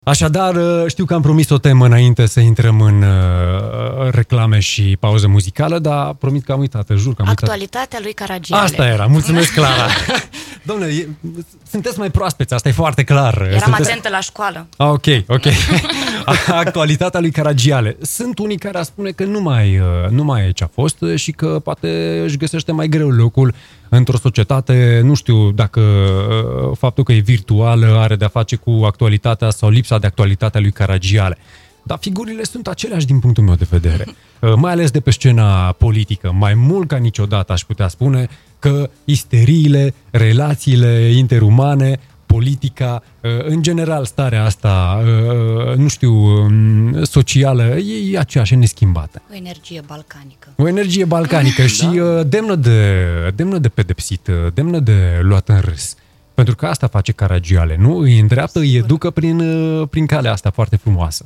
Așadar, știu că am promis o temă înainte să intrăm în reclame și pauză muzicală, dar promit că am uitat, jur că am uitat. Actualitatea lui Caragiale. Asta era, mulțumesc, Clara. Dom'le, sunteți mai proaspeți, asta e foarte clar. Eram atentă la școală. Ok. Actualitatea lui Caragiale. Sunt unii care ar spune că nu mai e ce a fost și că poate își găsește mai greu locul într-o societate, nu știu dacă faptul că e virtuală are de-a face cu actualitatea sau lipsa de actualitate a lui Caragiale. Dar figurile sunt aceleași din punctul meu de vedere. Mai ales de pe scena politică. Mai mult ca niciodată aș putea spune că isteriile, relațiile interumane, politica, în general starea asta, nu știu, socială, e aceeași, neschimbată. O energie balcanică. O energie balcanică și demnă de pedepsit, demnă de luat în râs. Pentru că asta face Caragiale, nu? Îi îndreaptă, îi educă prin calea asta foarte frumoasă.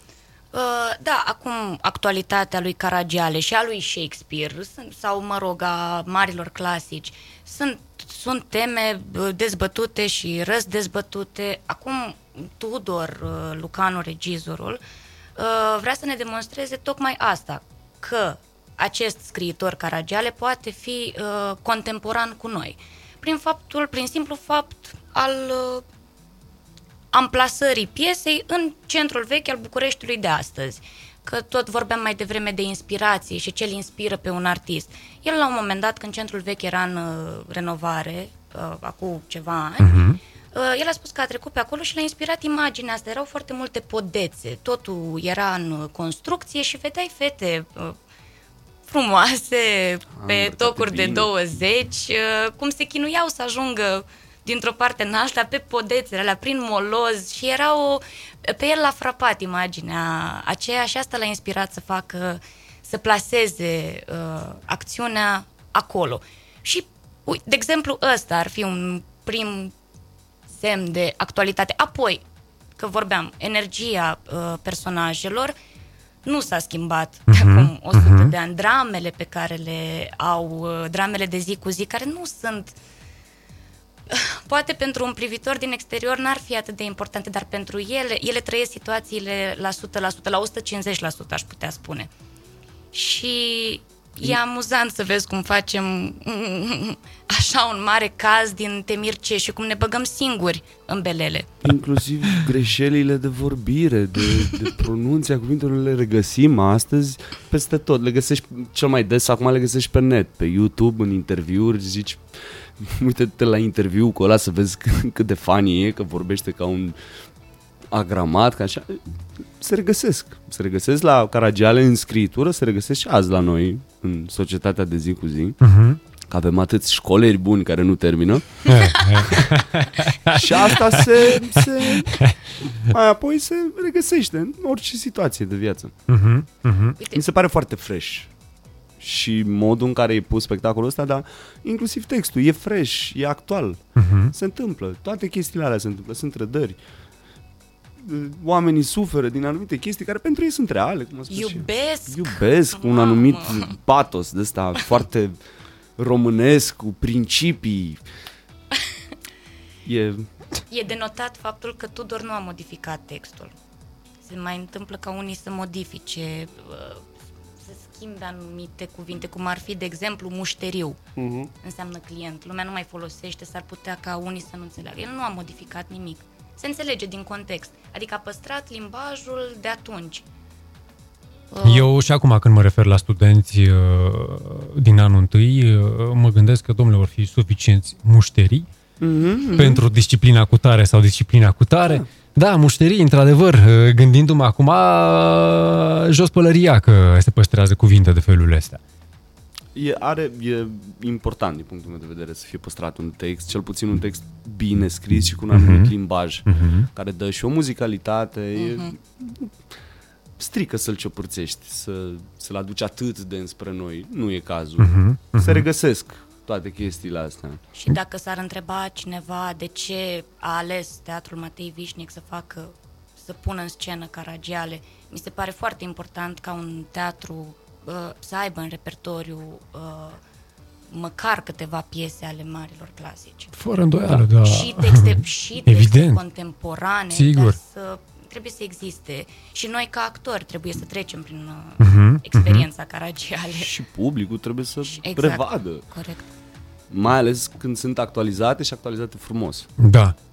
Da, acum actualitatea lui Caragiale și a lui Shakespeare sau, mă rog, a marilor clasici sunt teme dezbătute și răzdezbătute. Acum Tudor, Lucanu, regizorul, vrea să ne demonstreze tocmai asta, că acest scriitor Caragiale poate fi contemporan cu noi. Prin simplu fapt al amplasării piesei în centrul vechi al Bucureștiului de astăzi. Că tot vorbeam mai devreme de inspirație și ce îl inspiră pe un artist. El, la un moment dat, când centrul vechi era în renovare, acum ceva ani, el a spus că a trecut pe acolo și l-a inspirat imaginea asta. Erau foarte multe podețe, totul era în construcție și vedeai fete frumoase pe tocuri de 20, cum se chinuiau să ajungă dintr-o parte în alta, pe podețele alea, prin moloz și pe el l-a frapat imaginea aceea și asta l-a inspirat să plaseze acțiunea acolo. Și, de exemplu, ăsta ar fi un prim semn de actualitate. Apoi, că vorbeam, energia personajelor nu s-a schimbat de acum 100 de ani. Dramele pe care le au, dramele de zi cu zi, care nu sunt... Poate pentru un privitor din exterior n-ar fi atât de importante, dar pentru ele trăiesc situațiile la 100%, la 150%, aș putea spune. Și e amuzant să vezi cum facem așa un mare caz din temirce și cum ne băgăm singuri în belele. Inclusiv greșelile de vorbire, de pronunția cuvintelor le regăsim astăzi peste tot. Le găsești cel mai des, acum le găsești pe net, pe YouTube, în interviuri, zici... Uite-te la interviu cu ăla să vezi cât de funny e, că vorbește ca un agramat, ca așa. Se regăsesc la Caragiale în scriitură, se regăsesc și azi la noi, în societatea de zi cu zi. Că avem atâți școleri buni care nu termină. Și asta mai apoi se regăsește în orice situație de viață. Mi se pare foarte fresh. Și modul în care e pus spectacolul ăsta, dar inclusiv textul, e fresh, e actual. Se întâmplă, toate chestiile alea se întâmplă, sunt trădări. Oamenii suferă din anumite chestii care pentru ei sunt reale, cum a spus. Iubesc un anumit patos de ăsta foarte românesc, cu principii. E denotat faptul că Tudor nu a modificat textul. Se mai întâmplă ca unii să modifice, să schimbe anumite cuvinte, cum ar fi, de exemplu, mușteriu. Înseamnă client. Lumea nu mai folosește, s-ar putea ca unii să nu înțeleagă. El nu a modificat nimic. Se înțelege din context. Adică a păstrat limbajul de atunci. Eu și acum când mă refer la studenți din anul întâi, mă gândesc că, domnule, vor fi suficienți mușterii pentru disciplina cutare sau disciplina cutare. Da, mușterii, într-adevăr, gândindu-mă acum, jos pălăria că se păstrează cuvinte de felul ăsta. E important din punctul meu de vedere să fie păstrat un text, cel puțin un text bine scris și cu un anumit limbaj, care dă și o muzicalitate. Strică să-l ciopărțești, să-l aduci atât de înspre noi. Nu e cazul. Se regăsesc toate chestiile astea. Și dacă s-ar întreba cineva de ce a ales Teatrul Matei Vișnic să pună în scenă Caragiale, mi se pare foarte important ca un teatru să aibă în repertoriu măcar câteva piese ale marilor clasici. Fără îndoială, da. Și texte Evident. contemporane. Sigur. trebuie să existe și noi ca actori trebuie să trecem prin Mhm, experiența Caragiale. Și publicul trebuie să Exact. revadă. Corect. Mai ales când sunt actualizate și actualizate frumos. Da.